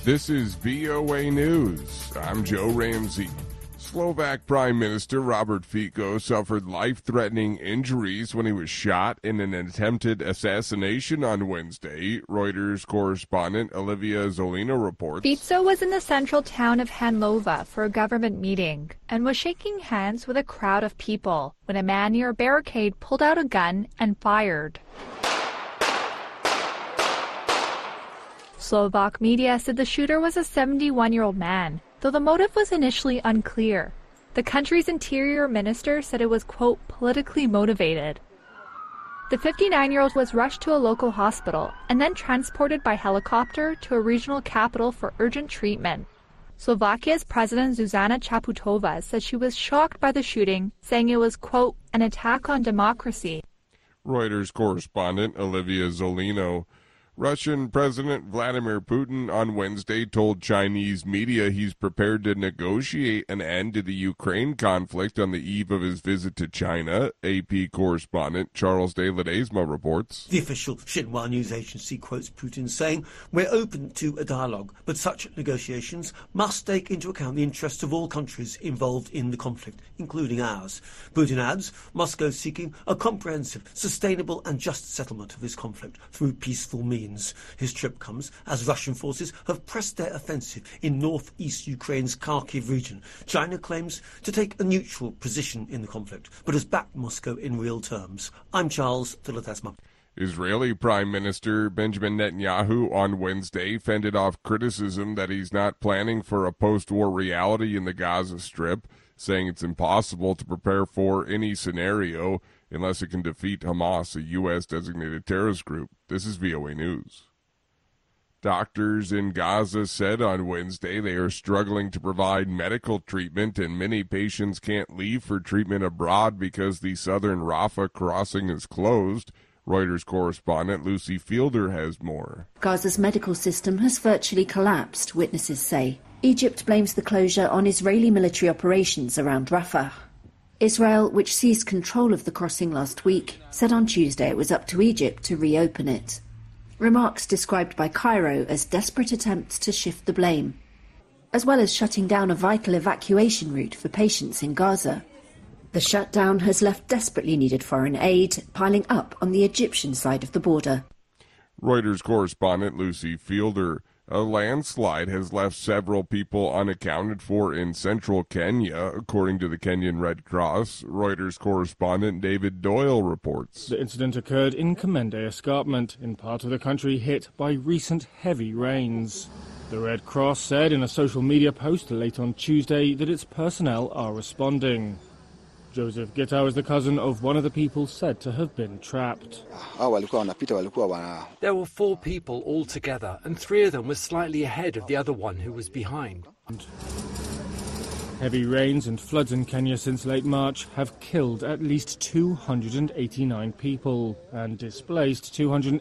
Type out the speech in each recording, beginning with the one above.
This is VOA News. I'm Joe Ramsey. Slovak Prime Minister Robert Fico suffered life-threatening injuries when he was shot in an attempted assassination on Wednesday, Reuters correspondent Olivia Zolino reports. Fico was in the central town of Hanlova for a government meeting and was shaking hands with a crowd of people when a man near a barricade pulled out a gun and fired. Slovak media said the shooter was a 71-year-old man, though the motive was initially unclear. The country's interior minister said it was, quote, politically motivated. The 59-year-old was rushed to a local hospital and then transported by helicopter to a regional capital for urgent treatment. Slovakia's President Zuzana Čaputová said she was shocked by the shooting, saying it was, quote, an attack on democracy. Reuters correspondent Olivia Zolino. Russian President Vladimir Putin on Wednesday told Chinese media he's prepared to negotiate an end to the Ukraine conflict on the eve of his visit to China. AP correspondent Charles de Ledesma reports. The official Xinhua news agency quotes Putin saying, "We're open to a dialogue, but such negotiations must take into account the interests of all countries involved in the conflict, including ours." Putin adds, Moscow seeking a comprehensive, sustainable and just settlement of this conflict through peaceful means. His trip comes as Russian forces have pressed their offensive in northeast Ukraine's Kharkiv region. China claims to take a neutral position in the conflict, but has backed Moscow in real terms. I'm Charles de Ledesma. Israeli Prime Minister Benjamin Netanyahu on Wednesday fended off criticism that he's not planning for a post-war reality in the Gaza Strip, saying it's impossible to prepare for any scenario unless it can defeat Hamas, a U.S.-designated terrorist group. This is VOA News. Doctors in Gaza said on Wednesday they are struggling to provide medical treatment, and many patients can't leave for treatment abroad because the southern Rafah crossing is closed. Reuters correspondent Lucy Fielder has more. Gaza's medical system has virtually collapsed, witnesses say. Egypt blames the closure on Israeli military operations around Rafah. Israel, which seized control of the crossing last week, said on Tuesday it was up to Egypt to reopen it. Remarks described by Cairo as desperate attempts to shift the blame, as well as shutting down a vital evacuation route for patients in Gaza. The shutdown has left desperately needed foreign aid piling up on the Egyptian side of the border. Reuters correspondent Lucy Fielder. A landslide has left several people unaccounted for in central Kenya, according to the Kenyan Red Cross. Reuters correspondent David Doyle reports. The incident occurred in Kamende Escarpment, in part of the country hit by recent heavy rains. The Red Cross said in a social media post late on Tuesday that its personnel are responding. Joseph Gitau is the cousin of one of the people said to have been trapped. There were 4 people all together, and 3 of them were slightly ahead of the other one who was behind. Heavy rains and floods in Kenya since late March have killed at least 289 people and displaced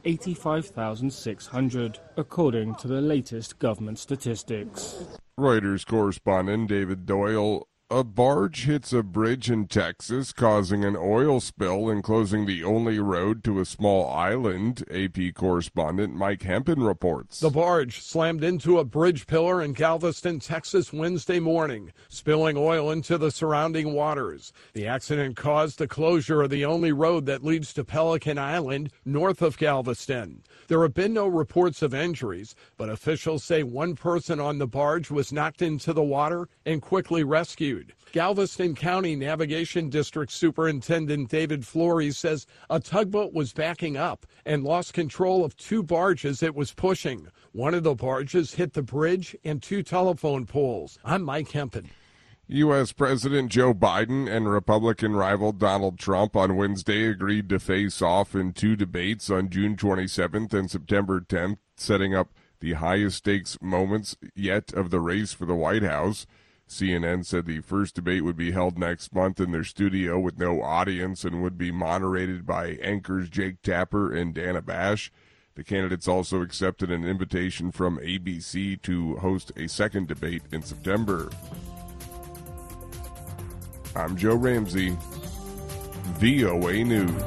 285,600, according to the latest government statistics. Reuters correspondent David Doyle. A barge hits a bridge in Texas, causing an oil spill and closing the only road to a small island, AP correspondent Mike Hempen reports. The barge slammed into a bridge pillar in Galveston, Texas, Wednesday morning, spilling oil into the surrounding waters. The accident caused the closure of the only road that leads to Pelican Island, north of Galveston. There have been no reports of injuries, but officials say one person on the barge was knocked into the water and quickly rescued. Galveston County Navigation District Superintendent David Flory says a tugboat was backing up and lost control of 2 barges it was pushing. One of the barges hit the bridge and 2 telephone poles. I'm Mike Hempen. U.S. President Joe Biden and Republican rival Donald Trump on Wednesday agreed to face off in 2 debates on June 27th and September 10th, setting up the highest stakes moments yet of the race for the White House. CNN said the first debate would be held next month in their studio with no audience and would be moderated by anchors Jake Tapper and Dana Bash. The candidates also accepted an invitation from ABC to host a second debate in September. I'm Joe Ramsey, VOA News.